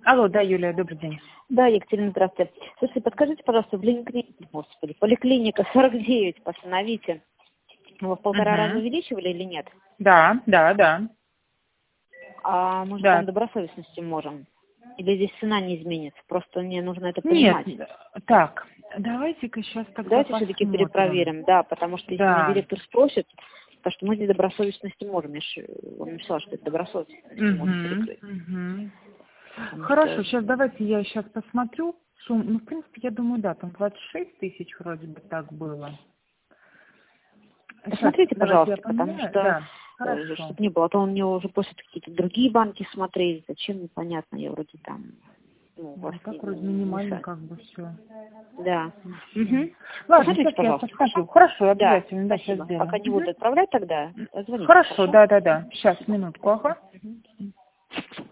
Алло, да, Юлия, добрый день. Да, Екатерина, здравствуйте. Слушайте, подскажите, пожалуйста, поликлиника 49, постановите. Вы в 1,5 раза увеличивали или нет? Да. А может, Да. там добросовестности можем? Или здесь цена не изменится? Просто мне нужно это Нет, понимать. так, давайте-ка сейчас тогда Давайте все-таки посмотрим. перепроверим, да, потому что если Да. меня директор спросит, потому что мы здесь добросовестности можем. Я же вам написала, что это добросовестность можно перекрыть. Хорошо, сейчас давайте я сейчас посмотрю. Ну, в принципе, я думаю, да, там 26 тысяч вроде бы так было. Посмотрите, Сейчас, пожалуйста, давайте я потому поменяю. что, Да, хорошо. чтобы не было, а то он мне уже просит какие-то другие банки смотреть, зачем, непонятно, я вроде там, у вас Так вроде минимально как бы все. Да. Ладно, Посмотрите, сейчас я пожалуйста. посмотрю. Хорошо, Да, обязательно, да, сейчас спасибо. сделаем. Пока не буду отправлять тогда, звоните. Хорошо, да. Сейчас, минутку, ага.